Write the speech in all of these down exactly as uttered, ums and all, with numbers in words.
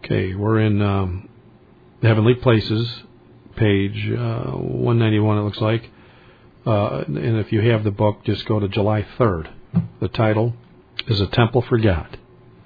Okay, we're in um, Heavenly Places, page uh, one ninety-one, it looks like. Uh, and if you have the book, just go to July third. The title is A Temple for God.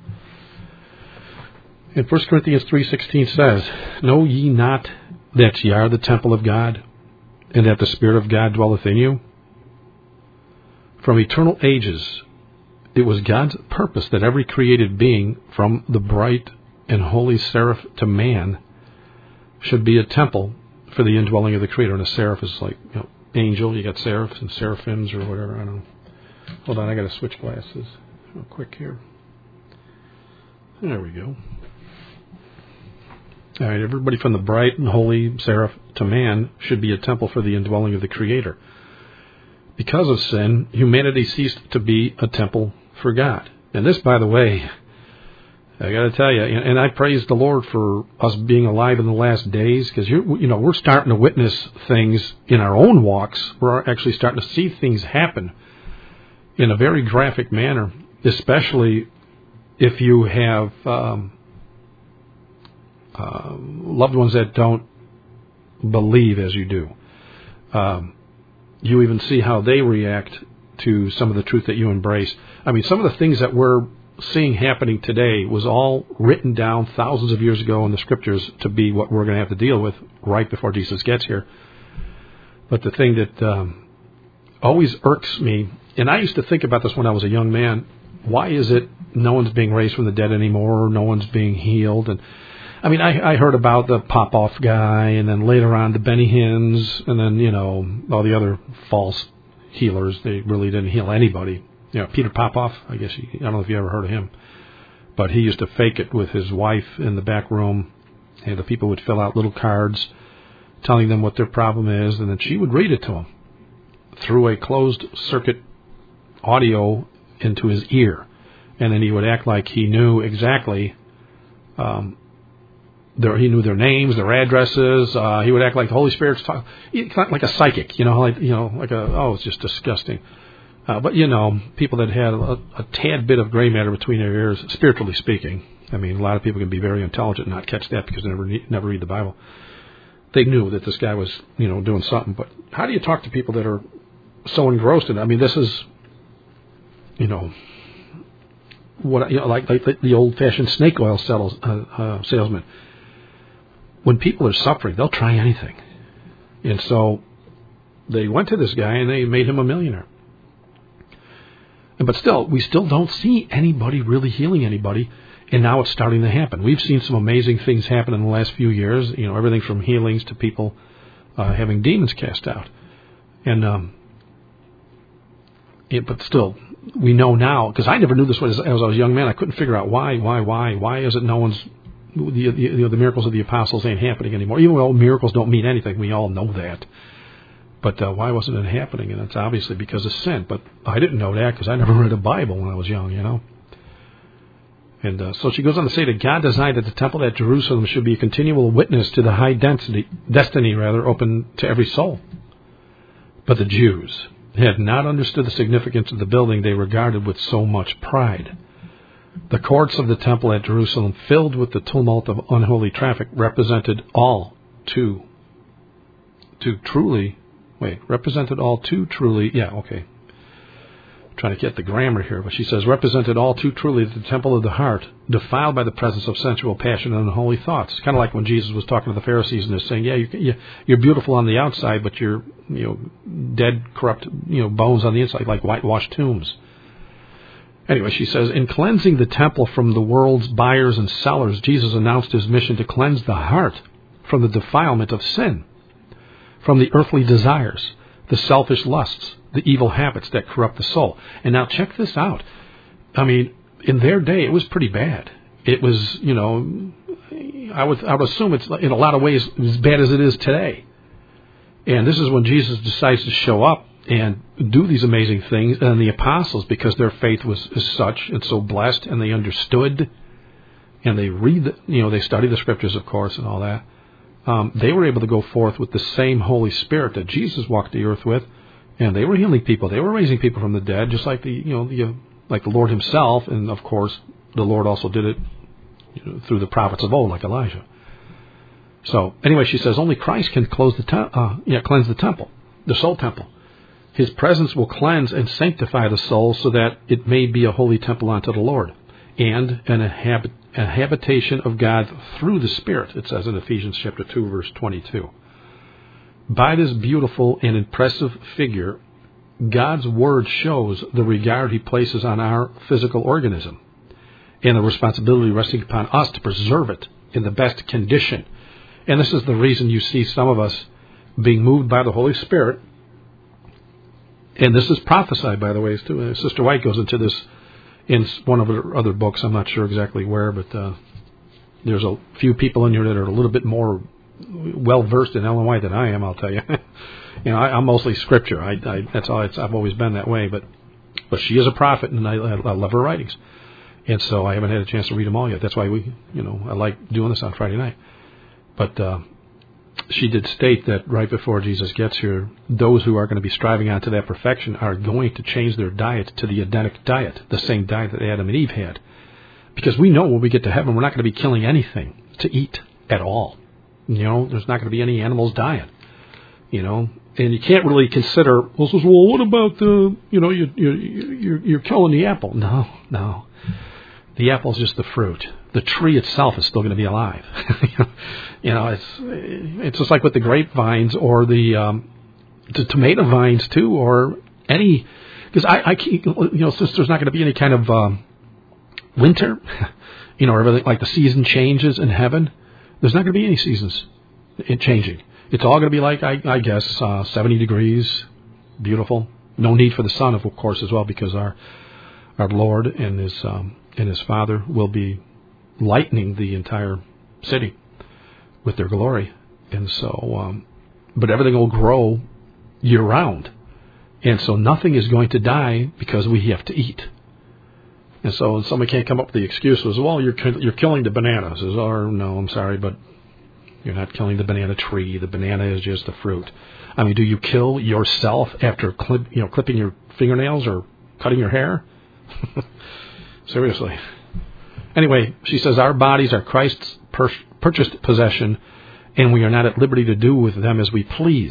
And First Corinthians three sixteen says, Know ye not that ye are the temple of God, and that the Spirit of God dwelleth in you? From eternal ages, it was God's purpose that every created being, from the bright and holy seraph to man, should be a temple for the indwelling of the Creator. And a seraph is like, you know, angel. You got seraphs and seraphims or whatever. I don't know. Hold on, I got to switch glasses real quick here. There we go. All right, everybody from the bright and holy seraph to man should be a temple for the indwelling of the Creator. Because of sin, humanity ceased to be a temple for God. And this, by the way, I got to tell you, and I praise the Lord for us being alive in the last days, because you you know we're starting to witness things in our own walks. We're actually starting to see things happen in a very graphic manner, especially if you have um, uh, loved ones that don't believe as you do. Um, you even see how they react to some of the truth that you embrace. I mean, some of the things that we're seeing happening today was all written down thousands of years ago in the Scriptures to be what we're going to have to deal with right before Jesus gets here. But the thing that um, always irks me, and I used to think about this when I was a young man, why is it no one's being raised from the dead anymore, or no one's being healed? And I mean, I, I heard about the Popoff guy, and then later on the Benny Hinn's, and then, you know, all the other false healers. They really didn't heal anybody. You know, Peter Popoff, I guess, you, I don't know if you ever heard of him, but he used to fake it with his wife in the back room, and the people would fill out little cards telling them what their problem is, and then she would read it to them through a closed circuit audio into his ear, and then he would act like he knew exactly um, their, he knew their names, their addresses. Uh, he would act like the Holy Spirit's talking, like a psychic, you know, like you know, like a oh, it's just disgusting. Uh, but, you know, people that had a, a tad bit of gray matter between their ears, spiritually speaking, I mean, a lot of people can be very intelligent and not catch that because they never never read the Bible. They knew that this guy was, you know, doing something. But how do you talk to people that are so engrossed in it? I mean, this is, you know, what you know, like, like the old-fashioned snake oil sales, uh, uh, salesman. When people are suffering, they'll try anything. And so they went to this guy and they made him a millionaire. But still, we still don't see anybody really healing anybody, and now it's starting to happen. We've seen some amazing things happen in the last few years, you know, everything from healings to people uh, having demons cast out. And um, it, But still, we know now, because I never knew this as, as I was a young man. I couldn't figure out why, why, why, why is it no one's, the, the, you know, the miracles of the apostles ain't happening anymore. Even though miracles don't mean anything, we all know that. But uh, why wasn't it happening? And it's obviously because of sin. But I didn't know that because I never read a Bible when I was young, you know. And uh, so she goes on to say that God designed that the temple at Jerusalem should be a continual witness to the high density, destiny, rather, open to every soul. But the Jews had not understood the significance of the building they regarded with so much pride. The courts of the temple at Jerusalem, filled with the tumult of unholy traffic, represented all too, too truly... Wait, represented all too truly, yeah, okay. I'm trying to get the grammar here, but she says, represented all too truly the temple of the heart, defiled by the presence of sensual passion and unholy thoughts. It's kind of like when Jesus was talking to the Pharisees and they're saying, yeah, you, you're beautiful on the outside, but you're, you know, dead, corrupt, you know, bones on the inside, like whitewashed tombs. Anyway, she says, in cleansing the temple from the world's buyers and sellers, Jesus announced his mission to cleanse the heart from the defilement of sin, from the earthly desires, the selfish lusts, the evil habits that corrupt the soul. And now check this out. I mean, in their day, it was pretty bad. It was, you know, I would I would assume it's in a lot of ways as bad as it is today. And this is when Jesus decides to show up and do these amazing things. And the apostles, because their faith was is such and so blessed, and they understood, and they read, the, you know, they study the Scriptures, of course, and all that. Um, they were able to go forth with the same Holy Spirit that Jesus walked the earth with, and they were healing people. They were raising people from the dead, just like the you know the uh, like the Lord Himself, and of course the Lord also did it you know, through the prophets of old, like Elijah. So anyway, she says only Christ can close the te- uh, yeah, cleanse the temple, the soul temple. His presence will cleanse and sanctify the soul so that it may be a holy temple unto the Lord, and an habit, a habitation of God through the Spirit, it says in Ephesians chapter two, verse twenty-two. By this beautiful and impressive figure, God's Word shows the regard He places on our physical organism and the responsibility resting upon us to preserve it in the best condition. And this is the reason you see some of us being moved by the Holy Spirit. And this is prophesied, by the way, too. Sister White goes into this in one of her other books. I'm not sure exactly where, but uh, there's a few people in here that are a little bit more well-versed in Ellen White than I am, I'll tell you. you know, I, I'm mostly Scripture. I, I, that's all. It's, I've always been that way. But but she is a prophet, and I, I love her writings. And so I haven't had a chance to read them all yet. That's why we, you know, I like doing this on Friday night. But uh, she did state that right before Jesus gets here, those who are going to be striving on to that perfection are going to change their diet to the Edenic diet, the same diet that Adam and Eve had. Because we know when we get to heaven, we're not going to be killing anything to eat at all. You know, there's not going to be any animals dying. You know, and you can't really consider, well, well what about the, you know, you, you, you're, you're killing the apple. No, no. The apple's just the fruit. The tree itself is still going to be alive. you know, it's it's just like with the grapevines or the um, the tomato vines too, or any, because I, I keep, you know, since there's not going to be any kind of um, winter, you know, everything like the season changes in heaven. There's not going to be any seasons in changing. It's all going to be like I, I guess uh, seventy degrees, beautiful. No need for the sun, of course, as well, because our our Lord and His um, and His Father will be lightening the entire city with their glory. And so, um, but everything will grow year round. And so nothing is going to die because we have to eat. And so somebody can't come up with the excuses, well, you're you're killing the bananas. Or, no, I'm sorry, but you're not killing the banana tree. The banana is just a fruit. I mean, do you kill yourself after clip, you know, clipping your fingernails or cutting your hair? Seriously. Anyway, she says our bodies are Christ's pur- purchased possession, and we are not at liberty to do with them as we please.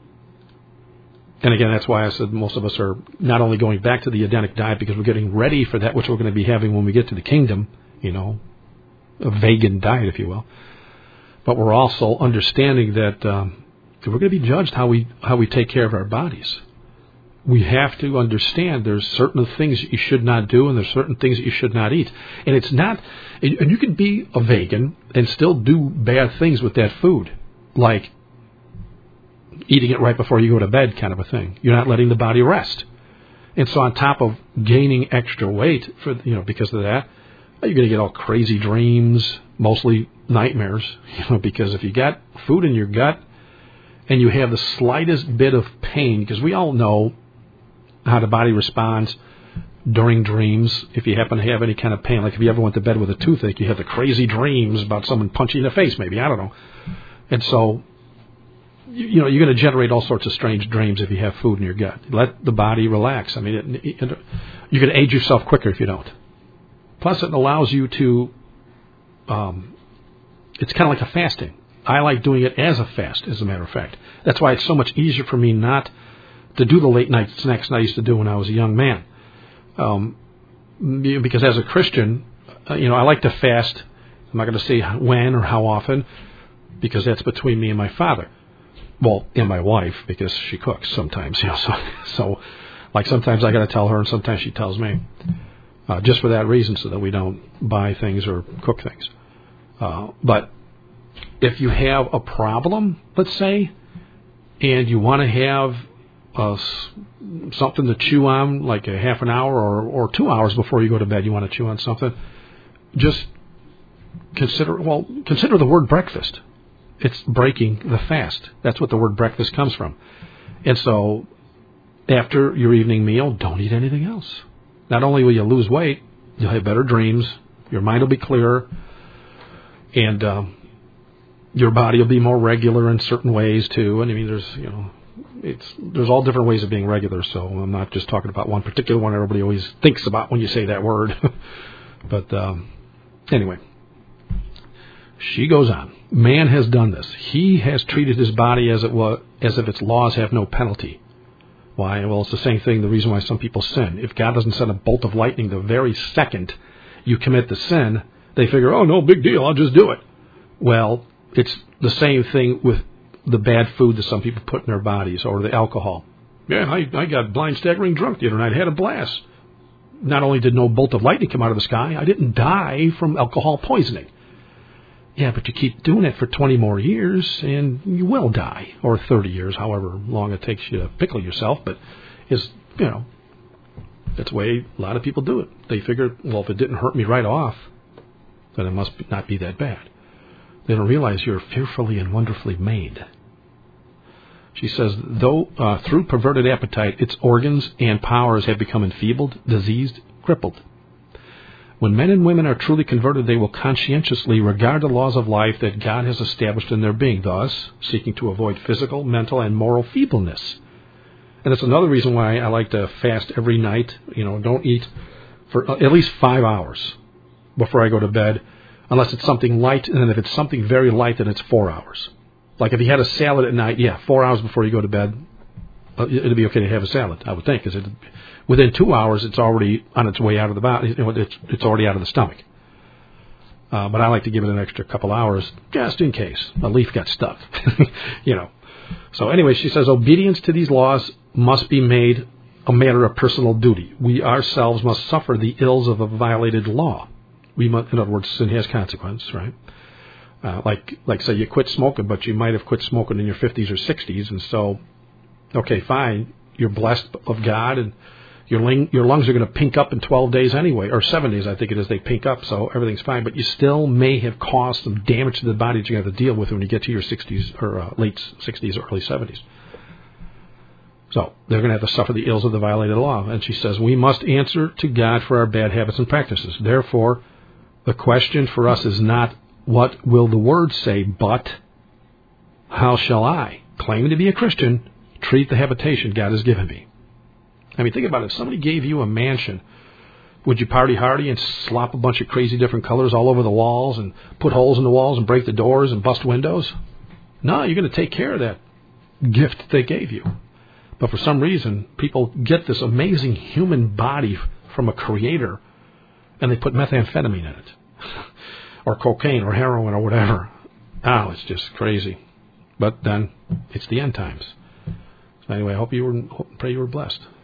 And again, that's why I said most of us are not only going back to the Edenic diet because we're getting ready for that which we're going to be having when we get to the kingdom, you know, a vegan diet, if you will. But we're also understanding that um, we're going to be judged how we how we take care of our bodies. We have to understand there's certain things that you should not do and there's certain things that you should not eat. And it's not, and you can be a vegan and still do bad things with that food, like eating it right before you go to bed kind of a thing. You're not letting the body rest. And so on top of gaining extra weight for, you know, because of that, you're going to get all crazy dreams, mostly nightmares, you know, because if you got food in your gut and you have the slightest bit of pain, because we all know how the body responds during dreams. If you happen to have any kind of pain, like if you ever went to bed with a toothache, you have the crazy dreams about someone punching you in the face, maybe, I don't know. And so, you, you know, you're going to generate all sorts of strange dreams if you have food in your gut. Let the body relax. I mean, it, it, you're going to age yourself quicker if you don't. Plus, it allows you to, um, it's kind of like a fasting. I like doing it as a fast, as a matter of fact. That's why it's so much easier for me not to do the late night snacks that I used to do when I was a young man. Um, because as a Christian, uh, you know, I like to fast. I'm not going to say when or how often, because that's between me and my father. Well, and my wife, because she cooks sometimes, you know. So, so like sometimes I got to tell her, and sometimes she tells me, uh, just for that reason, so that we don't buy things or cook things. Uh, but if you have a problem, let's say, and you want to have uh, something to chew on, like a half an hour or, or two hours before you go to bed, you want to chew on something, just consider, well, consider the word breakfast. It's breaking the fast. That's what the word breakfast comes from. And so after your evening meal, don't eat anything else. Not only will you lose weight, you'll have better dreams, your mind will be clearer, and um, your body will be more regular in certain ways too. And I mean, there's, you know, it's there's all different ways of being regular. So I'm not just talking about one particular one everybody always thinks about when you say that word. But um, anyway, She goes on. Man has done this. He has treated his body as it was, as if its laws have no penalty. Why? Well, it's the same thing, the reason why some people sin. If God doesn't send a bolt of lightning the very second you commit the sin, they figure, oh, no big deal, I'll just do it. Well, it's the same thing with the bad food that some people put in their bodies, or the alcohol. Yeah, I, I got blind staggering drunk the other night. I had a blast. Not only did no bolt of lightning come out of the sky, I didn't die from alcohol poisoning. Yeah, but you keep doing it for twenty more years, and you will die, or thirty years, however long it takes you to pickle yourself. But is you know, that's the way a lot of people do it. They figure, well, if it didn't hurt me right off, then it must not be that bad. They don't realize you're fearfully and wonderfully made. She says, though uh, through perverted appetite, its organs and powers have become enfeebled, diseased, crippled. When men and women are truly converted, they will conscientiously regard the laws of life that God has established in their being, thus seeking to avoid physical, mental, and moral feebleness. And that's another reason why I like to fast every night. You know, don't eat for at least five hours before I go to bed, unless it's something light, and then if it's something very light, then it's four hours. Like if you had a salad at night, yeah, four hours before you go to bed, it'd be okay to have a salad, I would think, because within two hours, it's already on its way out of the body. It's, it's already out of the stomach. Uh, but I like to give it an extra couple hours, just in case a leaf got stuck, you know. So anyway, she says, obedience to these laws must be made a matter of personal duty. We ourselves must suffer the ills of a violated law. We must, in other words, sin has consequence, right? Uh, like, like say you quit smoking, but you might have quit smoking in your fifties or sixties, and so, okay, fine, you're blessed of God, and your ling- your lungs are going to pink up in twelve days anyway, or seven days, I think it is, they pink up, so everything's fine, but you still may have caused some damage to the body that you have to deal with when you get to your sixties, or uh, late sixties, or early seventies. So, they're going to have to suffer the ills of the violated law, and she says, we must answer to God for our bad habits and practices. Therefore, the question for us is not, what will the Word say, but how shall I, claiming to be a Christian, treat the habitation God has given me? I mean, think about it. If somebody gave you a mansion, would you party hardy and slop a bunch of crazy different colors all over the walls and put holes in the walls and break the doors and bust windows? No, you're going to take care of that gift they gave you. But for some reason, people get this amazing human body from a creator, and they put methamphetamine in it. Or cocaine, or heroin, or whatever. Oh, it's just crazy. But then, it's the end times. So anyway, I hope you were, hope, pray you were blessed.